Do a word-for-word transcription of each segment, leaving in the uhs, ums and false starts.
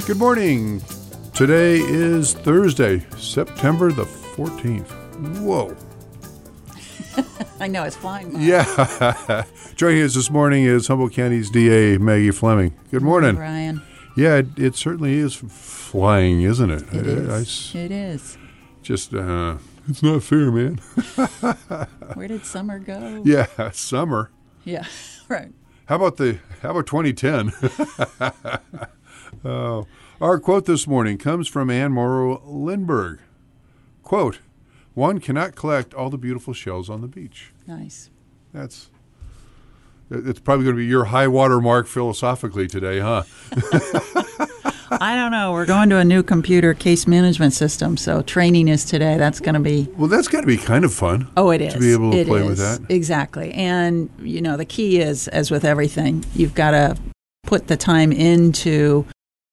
Good morning. Today is Thursday, September the fourteenth. Whoa. I know, it's flying by. Yeah. Joining us this morning is Humboldt County's D A, Maggie Fleming. Good morning. Hey, Ryan. Yeah, it, it certainly is flying, isn't it? It I, is. I, it is. Just, uh, it's not fair, man. Where did summer go? Yeah, summer. Yeah, right. How about the? How about twenty ten? Oh, our quote this morning comes from Anne Morrow Lindbergh. Quote, "One cannot collect all the beautiful shells on the beach." Nice. That's. It's probably going to be your high water mark philosophically today, huh? I don't know. We're going to a new computer case management system, so training is today. That's going to be... Well, that's got to be kind of fun. Oh, it is. To be able to it play is. with that. Exactly. And, you know, the key is, as with everything, you've got to put the time into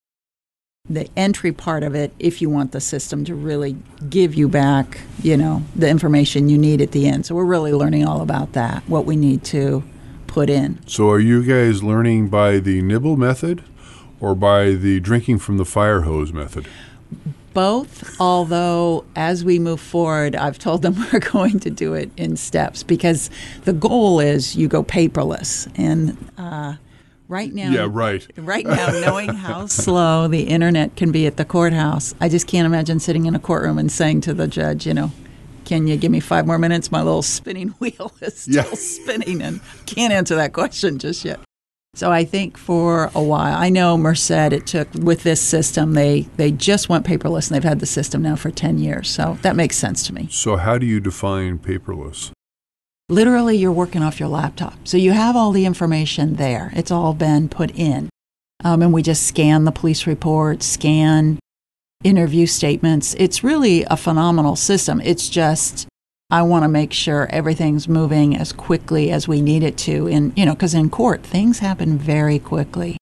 the entry part of it if you want the system to really give you back, you know, the information you need at the end. So we're really learning all about that, what we need to put in. So are you guys learning by the nibble method or by the drinking from the fire hose method? Both, although as we move forward, I've told them we're going to do it in steps because the goal is you go paperless. And uh, right now, yeah, right. right now, knowing how slow the internet can be at the courthouse, I just can't imagine sitting in a courtroom and saying to the judge, you know, can you give me five more minutes? My little spinning wheel is still yeah. spinning and can't answer that question just yet. So I think for a while, I know Merced, it took, with this system, they, they just went paperless and they've had the system now for ten years. So that makes sense to me. So how do you define paperless? Literally, you're working off your laptop. So you have all the information there. It's all been put in. Um, and we just scan the police report, scan interview statements. It's really a phenomenal system. It's just, I want to make sure everything's moving as quickly as we need it to. In, you know, because in court, things happen very quickly.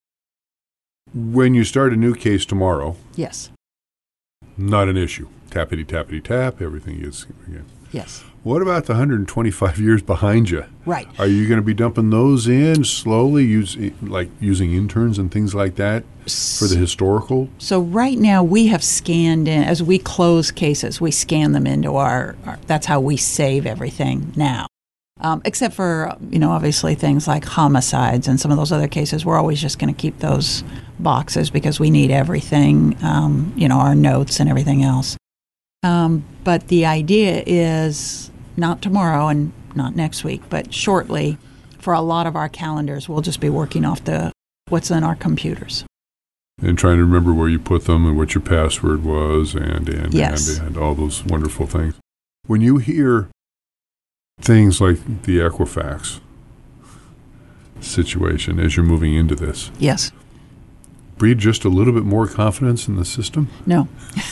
When you start a new case tomorrow, Yes. not an issue. Tappity, tappity, tap, everything is again. Yes. What about the one hundred twenty-five years behind you? Right. Are you going to be dumping those in slowly, use, like using interns and things like that for the historical? So right now we have scanned in, as we close cases, we scan them into our, our that's how we save everything now. Um, except for, you know, obviously things like homicides and some of those other cases, we're always just going to keep those boxes because we need everything, um, you know, our notes and everything else. Um, but the idea is not tomorrow and not next week, but shortly, for a lot of our calendars, we'll just be working off the what's in our computers. And trying to remember where you put them and what your password was and, and, yes. and, and all those wonderful things. When you hear things like the Equifax situation as you're moving into this, yes, breed just a little bit more confidence in the system? No.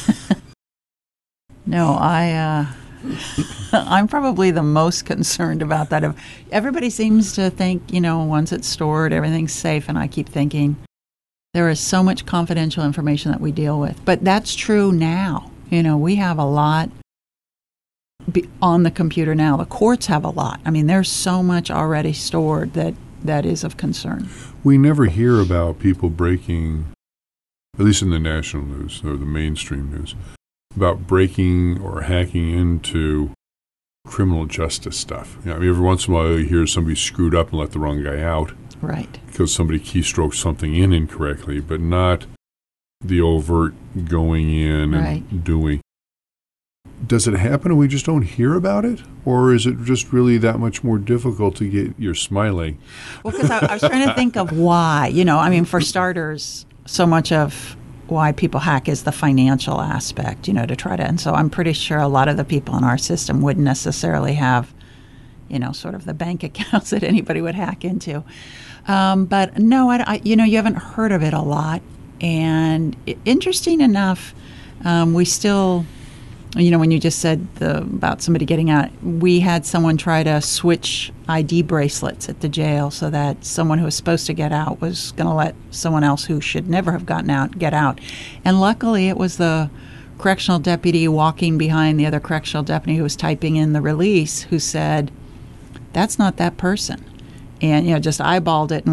No, I, uh, I'm probably the most concerned about that. If everybody seems to think, you know, once it's stored, everything's safe, and I keep thinking there is so much confidential information that we deal with. But that's true now. You know, we have a lot be on the computer now. The courts have a lot. I mean, there's so much already stored that that is of concern. We never hear about people breaking, at least in the national news or the mainstream news, about breaking or hacking into criminal justice stuff. You know, I mean, every once in a while you hear somebody screwed up and let the wrong guy out. Right. Because somebody keystroked something in incorrectly, but not the overt going in right. and doing. Does it happen and we just don't hear about it? Or is it just really that much more difficult to get your smiling? Well, because I, I was trying to think of why. You know, I mean, for starters, so much of why people hack is the financial aspect, you know, to try to, and so I'm pretty sure a lot of the people in our system wouldn't necessarily have, you know, sort of the bank accounts that anybody would hack into. Um, but no, I, I, you know, you haven't heard of it a lot. And it, interesting enough, um, we still, you know, when you just said the, about somebody getting out, we had someone try to switch I D bracelets at the jail so that someone who was supposed to get out was going to let someone else who should never have gotten out get out. And luckily it was the correctional deputy walking behind the other correctional deputy who was typing in the release who said, that's not that person. And, you know, just eyeballed it and went,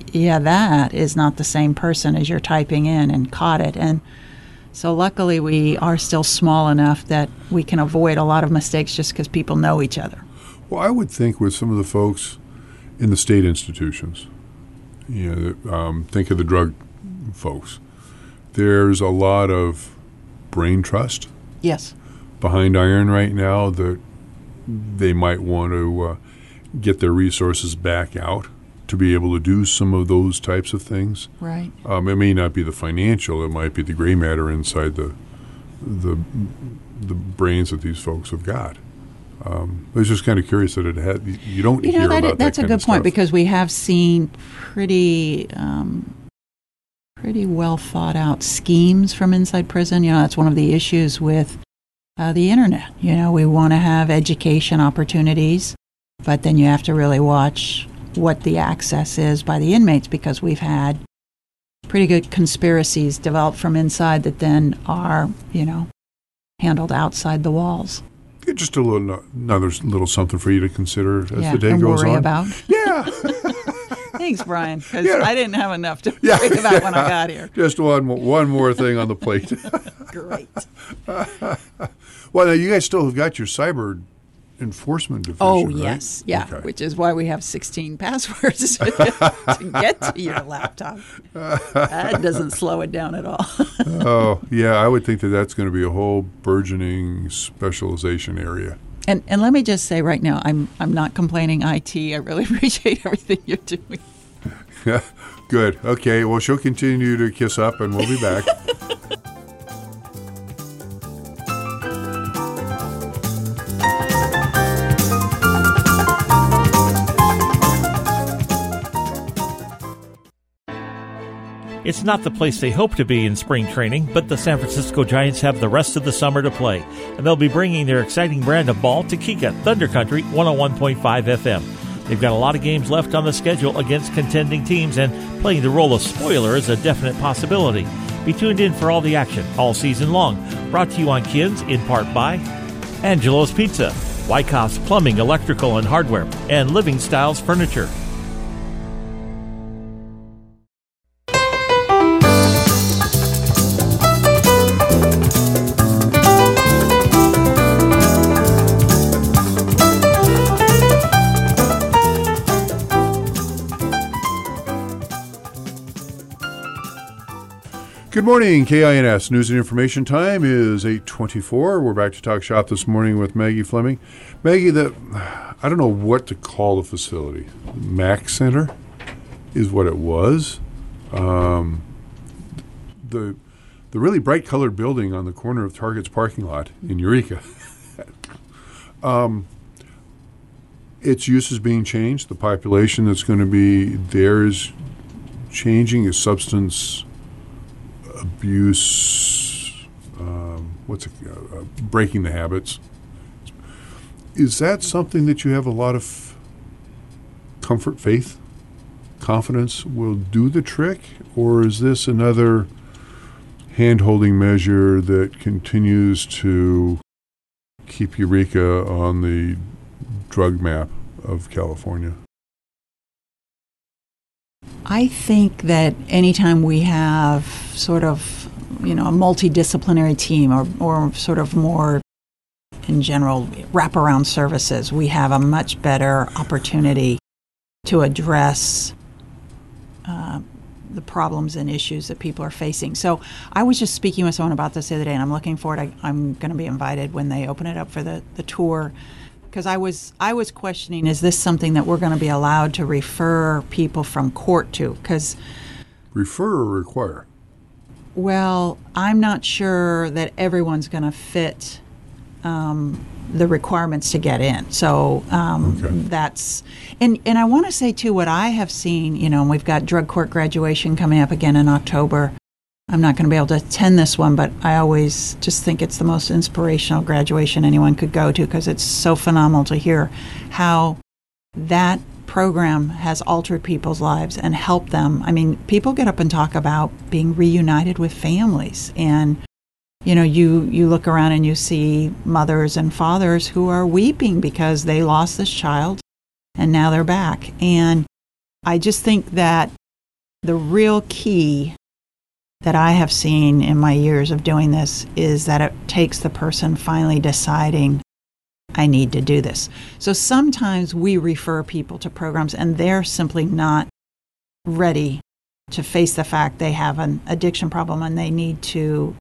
yeah, that is not the same person as you're typing in and caught it. And so luckily we are still small enough that we can avoid a lot of mistakes just because people know each other. Well, I would think with some of the folks in the state institutions, you know, um, think of the drug folks, there's a lot of brain trust Yes. behind iron right now that they might want to uh, get their resources back out to be able to do some of those types of things. Right. Um, it may not be the financial; it might be the gray matter inside the the the brains that these folks have got. Um, I was just kind of curious that it had. You don't You know, hear that, about that's that a kind good of point stuff. because we have seen pretty um, pretty well thought out schemes from inside prison. You know, that's one of the issues with uh, the internet. You know, we want to have education opportunities, but then you have to really watch what the access is by the inmates because we've had pretty good conspiracies developed from inside that then are, you know, handled outside the walls. Yeah, just a little, another little something for you to consider as Yeah, the day and goes worry on. about. Yeah, Thanks, Brian, because Yeah. I didn't have enough to Yeah. worry about when I got here. just one mo- one more thing on the plate. Great. Well, now you guys still have got your cyber enforcement division. Oh, right? yes. Yeah, Okay. which is why we have sixteen passwords to get to your laptop. That doesn't slow it down at all. Oh, yeah, I would think that that's going to be a whole burgeoning specialization area. And and let me just say right now, I'm I'm not complaining I T. I really appreciate everything you're doing. Good. Okay, well, she'll continue to kiss up, and we'll be back. It's not the place they hope to be in spring training, but the San Francisco Giants have the rest of the summer to play, and they'll be bringing their exciting brand of ball to Kika Thunder Country one oh one point five F M. They've got a lot of games left on the schedule against contending teams, and playing the role of spoiler is a definite possibility. Be tuned in for all the action all season long. Brought to you on Kins in part by Angelo's Pizza, Wyckoff's Plumbing, Electrical, and Hardware, and Living Styles Furniture. Good morning, K I N S. News and information time is eight twenty-four. We're back to talk shop this morning with Maggie Fleming. Maggie, the I don't know what to call the facility. Mac Center is what it was. Um, the the really bright colored building on the corner of Target's parking lot in Eureka. um, its use is being changed. The population that's going to be there is changing. Is substance abuse, um, what's it, uh, uh, breaking the habits. Is that something that you have a lot of comfort, faith, confidence will do the trick? Or is this another hand-holding measure that continues to keep Eureka on the drug map of California? I think that anytime we have sort of, you know, a multidisciplinary team or, or sort of more, in general, wraparound services, we have a much better opportunity to address uh, the problems and issues that people are facing. So I was just speaking with someone about this the other day, and I'm looking forward. I, I'm going to be invited when they open it up for the, the tour. Because I was I was questioning, is this something that we're going to be allowed to refer people from court to? Because, refer or require? well, I'm not sure that everyone's going to fit um, the requirements to get in. So um, Okay. that's and and I want to say too, what I have seen, you know, and we've got drug court graduation coming up again in October. I'm not going to be able to attend this one, but I always just think it's the most inspirational graduation anyone could go to because it's so phenomenal to hear how that program has altered people's lives and helped them. I mean, people get up and talk about being reunited with families. And, you know, you, you look around and you see mothers and fathers who are weeping because they lost this child and now they're back. And I just think that the real key that I have seen in my years of doing this is that it takes the person finally deciding, I need to do this. So sometimes we refer people to programs and they're simply not ready to face the fact they have an addiction problem and they need to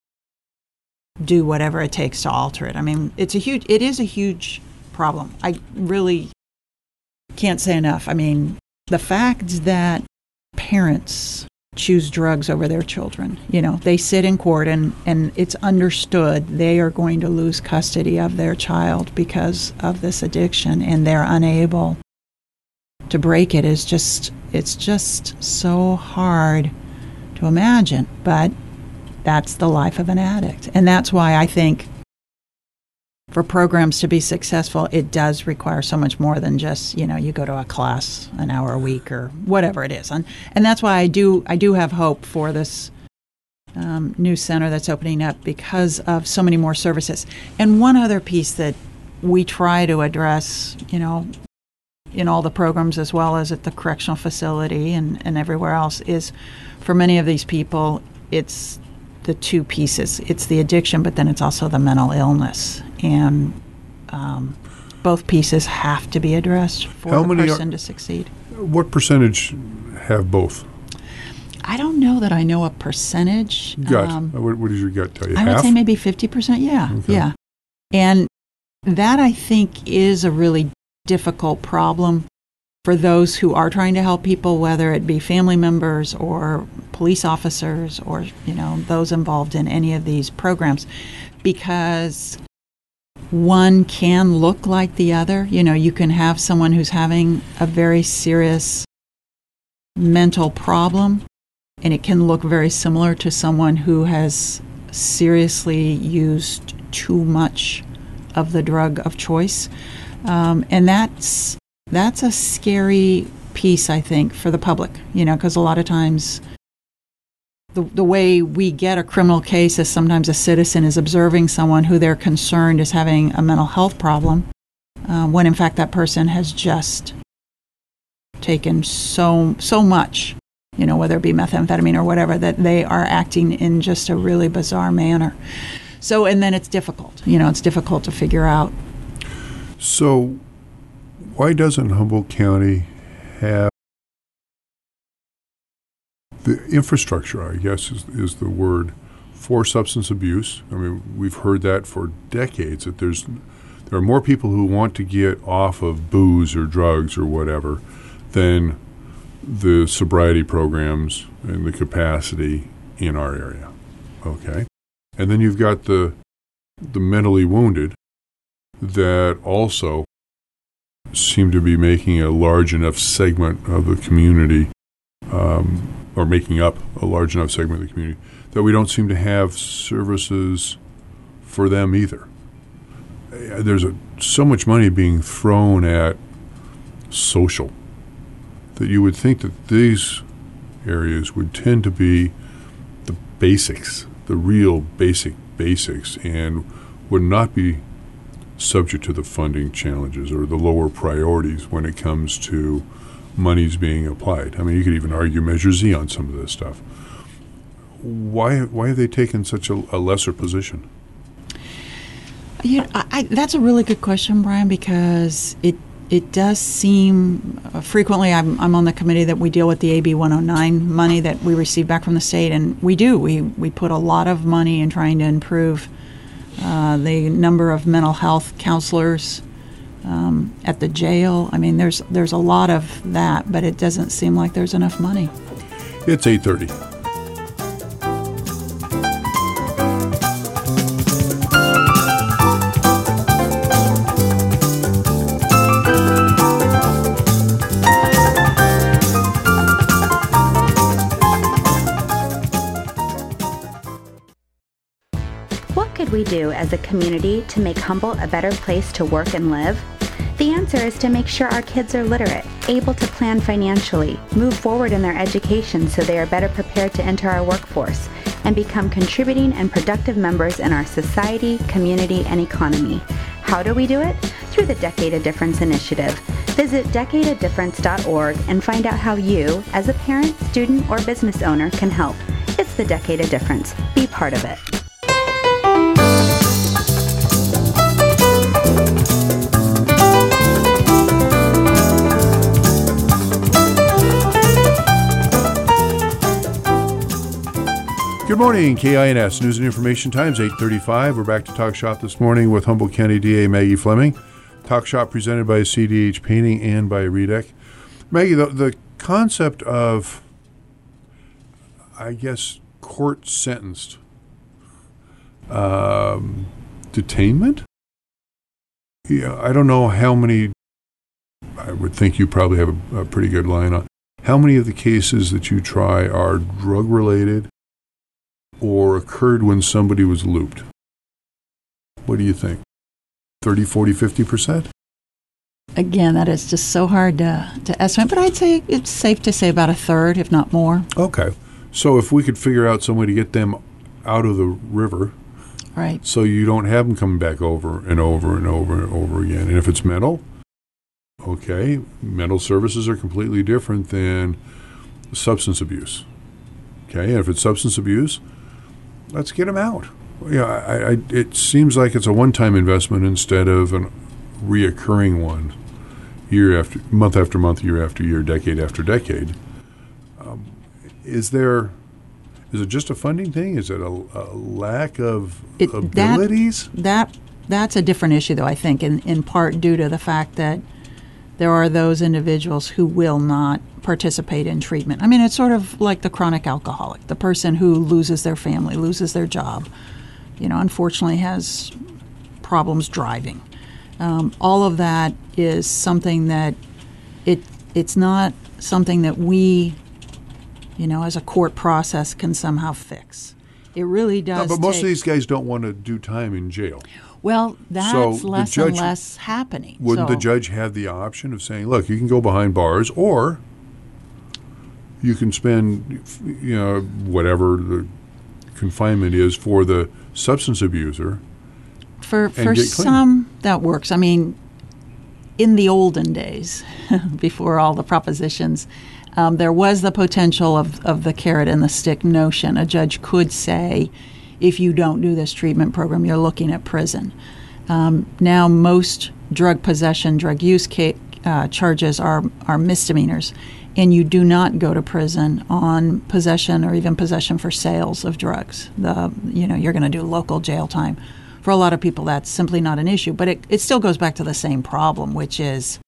do whatever it takes to alter it. I mean, it's a huge, it is a huge problem. I really can't say enough. I mean, the fact that parents choose drugs over their children, you know, they sit in court and, and it's understood they are going to lose custody of their child because of this addiction and they're unable to break it is just, it's just so hard to imagine. But that's the life of an addict. And that's why I think for programs to be successful, it does require so much more than just, you know, you go to a class an hour a week or whatever it is. And and that's why I do I do have hope for this um, new center that's opening up because of so many more services. And one other piece that we try to address, you know, in all the programs as well as at the correctional facility and, and everywhere else is for many of these people, it's the two pieces. It's the addiction, but then it's also the mental illness. And um, both pieces have to be addressed for How the many person are, to succeed. What percentage have both? I don't know that I know a percentage. Gut. Um, what, what does your gut tell you? I Half? would say maybe fifty percent. Yeah, Okay. yeah. And that, I think, is a really difficult problem for those who are trying to help people, whether it be family members or police officers or, you know, those involved in any of these programs, because one can look like the other. You know, you can have someone who's having a very serious mental problem, and it can look very similar to someone who has seriously used too much of the drug of choice. Um, and that's that's a scary piece, I think, for the public, you know, because a lot of times the, the way we get a criminal case is sometimes a citizen is observing someone who they're concerned is having a mental health problem, uh, when in fact that person has just taken so so much, you know, whether it be methamphetamine or whatever, that they are acting in just a really bizarre manner. So, and then it's difficult, you know, it's difficult to figure out. So why doesn't Humboldt County have the infrastructure, I guess is, is the word, for substance abuse? I mean, we've heard that for decades, that there's there are more people who want to get off of booze or drugs or whatever than the sobriety programs and the capacity in our area. Okay. And then you've got the the mentally wounded that also seem to be making a large enough segment of the community, um, or making up a large enough segment of the community, that we don't seem to have services for them either. There's a, so much money being thrown at social that you would think that these areas would tend to be the basics, the real basic basics, and would not be subject to the funding challenges or the lower priorities when it comes to monies being applied. I mean, you could even argue Measure Z on some of this stuff. Why why have they taken such a, a lesser position? You know, I, I, that's a really good question, Brian, because it it does seem uh, frequently I'm, I'm on the committee that we deal with the A B one oh nine money that we receive back from the state, and we do. We, we put a lot of money in trying to improve uh, the number of mental health counselors um, at the jail. I mean, there's there's a lot of that, but it doesn't seem like there's enough money. It's eight thirty. We do as a community to make Humboldt a better place to work and live? The answer is to make sure our kids are literate, able to plan financially, move forward in their education so they are better prepared to enter our workforce, and become contributing and productive members in our society, community, and economy. How do we do it? Through the Decade of Difference initiative. Visit decade of difference dot org and find out how you, as a parent, student, or business owner, can help. It's the Decade of Difference. Be part of it. Good morning, K I N S News and Information Times, eight thirty-five. We're back to Talk Shop this morning with Humboldt County D A Maggie Fleming. Talk Shop presented by C D H Painting and by Redec. Maggie, the, the concept of, I guess, court sentenced um, detainment? Yeah, I don't know how many, I would think you probably have a, a pretty good line on. How many of the cases that you try are drug-related or occurred when somebody was looped? What do you think? thirty, forty, fifty percent? Again, that is just so hard to, to estimate, but I'd say it's safe to say about a third, if not more. Okay. So if we could figure out some way to get them out of the river, right? So you don't have them coming back over and over and over and over again. And if it's mental, okay, mental services are completely different than substance abuse. Okay, and if it's substance abuse, let's get them out. Yeah, I, I, it seems like it's a one-time investment instead of a reoccurring one, year after month after month, year after year, decade after decade. Um, is there? Is it just a funding thing? Is it a, a lack of it, abilities? That, that that's a different issue, though. I think, in in part due to the fact that there are those individuals who will not participate in treatment. I mean, it's sort of like the chronic alcoholic, the person who loses their family, loses their job, you know, unfortunately has problems driving. Um, all of that is something that it it's not something that we, you know, as a court process can somehow fix. It really does. No, but most take, of these guys don't want to do time in jail. Well, that's so less judge, and less happening. Wouldn't so, the judge have the option of saying, look, you can go behind bars, or you can spend, you know, whatever the confinement is for the substance abuser? For for some, that works. I mean, in the olden days, before all the propositions, um, there was the potential of, of the carrot and the stick notion. A judge could say, if you don't do this treatment program, you're looking at prison. Um, now, most drug possession, drug use ca- uh, charges are, are misdemeanors, and you do not go to prison on possession or even possession for sales of drugs. The you know you're going to do local jail time. For a lot of people, that's simply not an issue. But it, it still goes back to the same problem, which is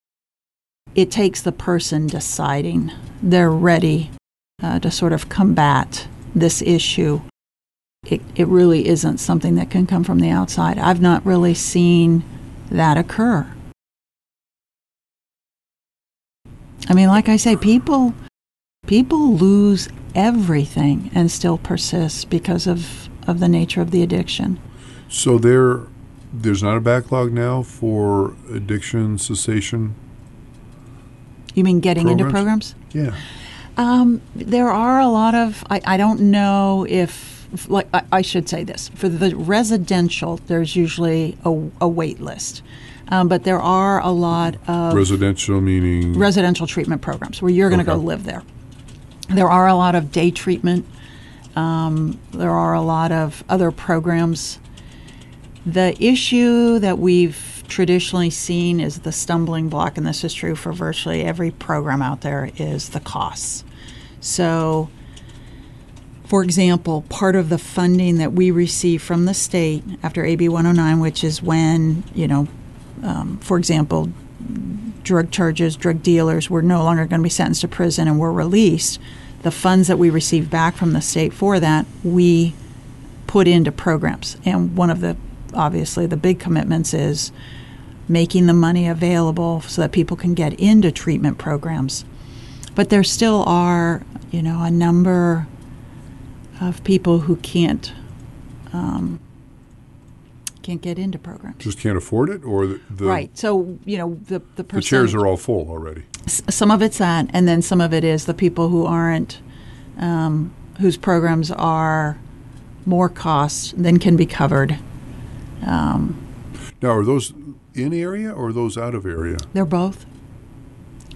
it takes the person deciding they're ready uh, to sort of combat this issue. It, it really isn't something that can come from the outside. I've not really seen that occur. I mean, like I say, people people lose everything and still persist because of, of the nature of the addiction. So there, there's not a backlog now for addiction cessation? You mean getting programs? into programs? Yeah. Um, there are a lot of, I, I don't know if, like I, I should say this, for the residential, there's usually a, a wait list. Um, but there are a lot of... Residential meaning? Residential treatment programs where you're going to okay. go live there. There are a lot of day treatment. Um, there are a lot of other programs. The issue that we've traditionally seen is the stumbling block, and this is true for virtually every program out there, is the costs. So, for example, part of the funding that we receive from the state after A B one oh nine, which is when, you know, um, for example, drug charges, drug dealers were no longer going to be sentenced to prison and were released, the funds that we receive back from the state for that, we put into programs. And one of the obviously the big commitments is making the money available so that people can get into treatment programs. But there still are, you know, a number of people who can't um, can't get into programs. Just can't afford it, or the, the right. So you know the the, the chairs are all full already. S- some of it's that, and then some of it is the people who aren't, um, whose programs are more costs than can be covered. Um, now, are those in area or are those out of area? They're both.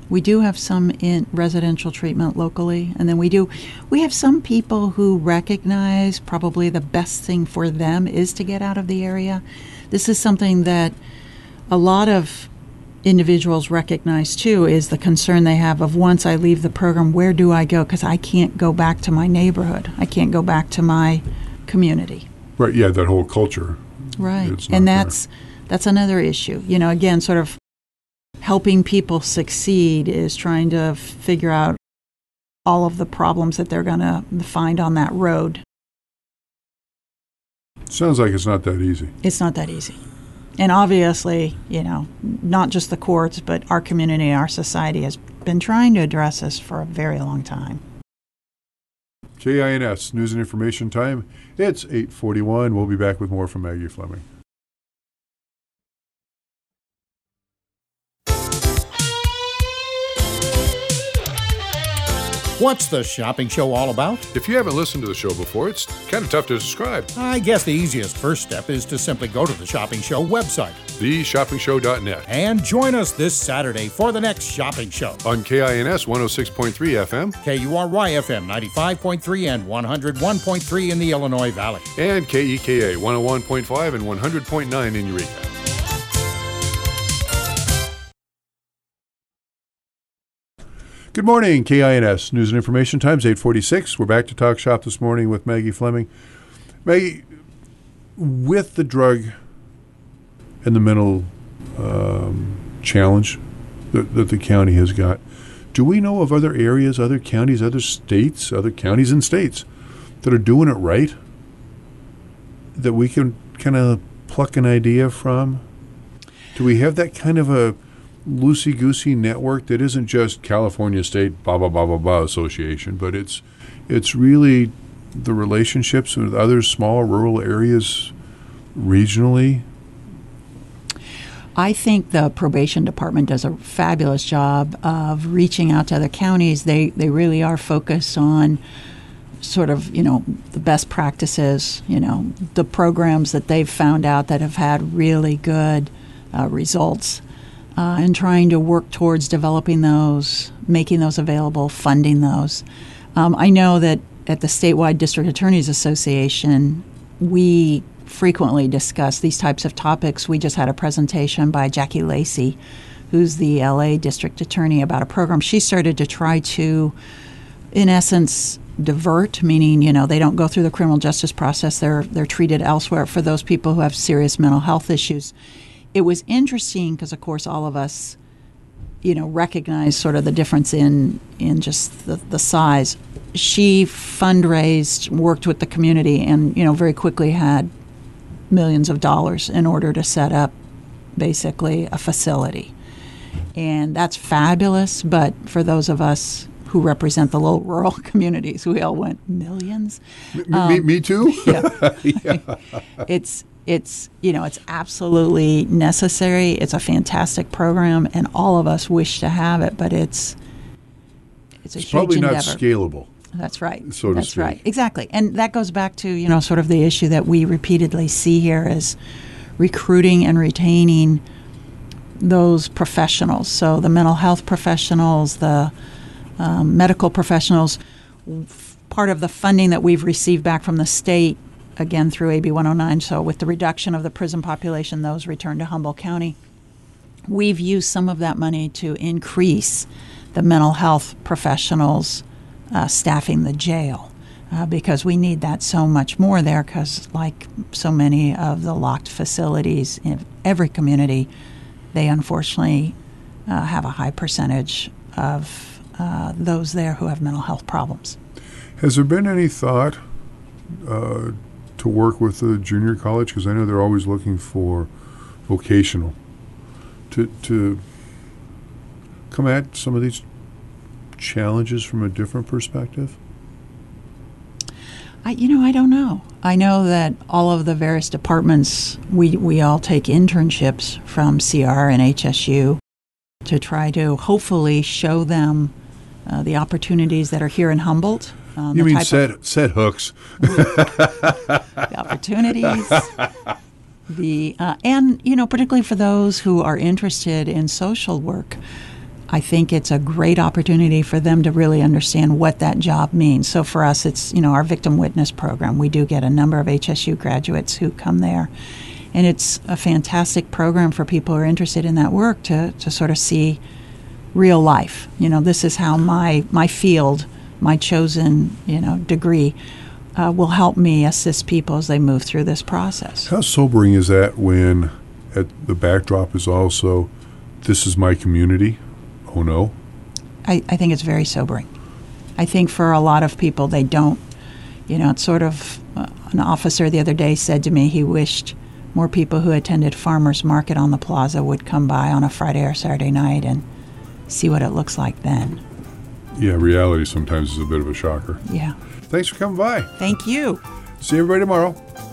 We do have some in residential treatment locally, and then we do we have some people who recognize probably the best thing for them is to get out of the area. This is something that a lot of individuals recognize too, is the concern they have of once I leave the program, where do I go? Because I can't go back to my neighborhood. I can't go back to my community. Right, yeah, that whole culture. Right, It's not and there. that's that's another issue. You know, again, sort of helping people succeed is trying to figure out all of the problems that they're going to find on that road. Sounds like it's not that easy. It's not that easy. And obviously, you know, not just the courts, but our community, our society has been trying to address this for a very long time. K I N S, News and Information Time. It's eight forty-one. We'll be back with more from Maggie Fleming. What's the shopping show all about? If you haven't listened to the show before, it's kind of tough to describe. I guess the easiest first step is to simply go to the Shopping Show website the shopping show dot net. and join us this Saturday for the next shopping show. On K I N S one oh six point three F M K U R Y F M ninety-five point three and one oh one point three in the Illinois Valley. and K E K A one oh one point five and one hundred point nine in Eureka. Good morning, K I N S News and Information Times, eight forty-six. We're back to Talk Shop this morning with Maggie Fleming. Maggie, with the drug and the mental um, challenge that, that the county has got, do we know of other areas, other counties, other states, other counties and states that are doing it right, that we can kind of pluck an idea from? Do we have that kind of a loosey-goosey network that isn't just California State blah, blah, blah, blah, blah association, but it's it's really the relationships with other small rural areas regionally? I think the probation department does a fabulous job of reaching out to other counties. They they really are focused on sort of, you know, the best practices, you know, the programs that they've found out that have had really good uh, results. Uh, and trying to work towards developing those, making those available, funding those. Um, I know that at the Statewide District Attorneys Association, we frequently discuss these types of topics. We just had a presentation by Jackie Lacey, who's the L A District Attorney, about a program she started to try to, in essence, divert, meaning, you know, they don't go through the criminal justice process. They're they're treated elsewhere for those people who have serious mental health issues. It was interesting because, of course, all of us, you know, recognize sort of the difference in in just the, the size. She fundraised, worked with the community, and, you know, very quickly had millions of dollars in order to set up basically a facility. And that's fabulous, but for those of us who represent the low rural communities, we all went, millions? M- um, me, me too? Yeah. yeah. It's... It's, you know, it's absolutely necessary. It's a fantastic program, and all of us wish to have it, but it's it's a It's huge probably not endeavor. scalable. That's right. so to That's speak. right. Exactly. And that goes back to, you know, sort of the issue that we repeatedly see here is recruiting and retaining those professionals. So the mental health professionals, the um, medical professionals. Part of the funding that we've received back from the state, again through A B one oh nine, so with the reduction of the prison population, those returned to Humboldt County, we've used some of that money to increase the mental health professionals uh, staffing the jail uh, because we need that so much more there, because like so many of the locked facilities in every community, they unfortunately uh, have a high percentage of uh, those there who have mental health problems. Has there been any thought uh, to work with the junior college? Because I know they're always looking for vocational to to come at some of these challenges from a different perspective. I, you know, I don't know. I know that all of the various departments, we, we all take internships from C R and H S U to try to hopefully show them uh, the opportunities that are here in Humboldt. Um, You the mean type set of, set hooks? the opportunities, the uh, and you know, particularly for those who are interested in social work. I think it's a great opportunity for them to really understand what that job means. So for us, it's, you know, our victim witness program. We do get a number of H S U graduates who come there. And it's a fantastic program for people who are interested in that work to, to sort of see real life. You know, this is how my, my field, my chosen, you know, degree uh, will help me assist people as they move through this process. How sobering is that when at the backdrop is also, this is my community? Oh, no. I, I think it's very sobering. I think for a lot of people, they don't, you know, it's sort of, uh, an officer the other day said to me he wished more people who attended farmers market on the plaza would come by on a Friday or Saturday night and see what it looks like then. Yeah, reality sometimes is a bit of a shocker. Yeah. Thanks for coming by. Thank you. See everybody tomorrow.